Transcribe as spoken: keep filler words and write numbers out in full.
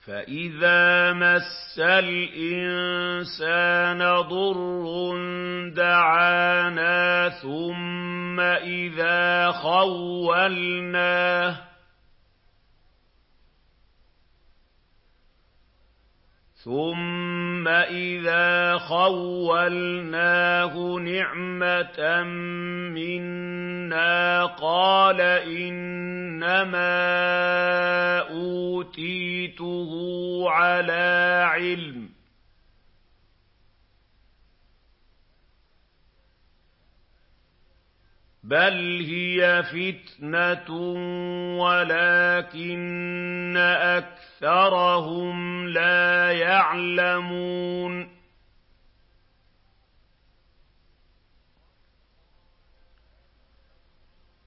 فَإِذَا مَسَّ الْإِنسَانَ ضُرٌّ دَعَانَا ثُمَّ إِذَا خَوَّلْنَاهُ ثُمَّ إِذَا خَوَّلْنَاهُ نِعْمَةً مِنَّا قَالَ إِنَّمَا أُوتِيتُهُ عَلَىٰ عِلْمٍ ۚ بَلْ هِيَ فِتْنَةٌ وَلَٰكِنَّ أَكْثَرَهُمْ لَا يَعْلَمُونَ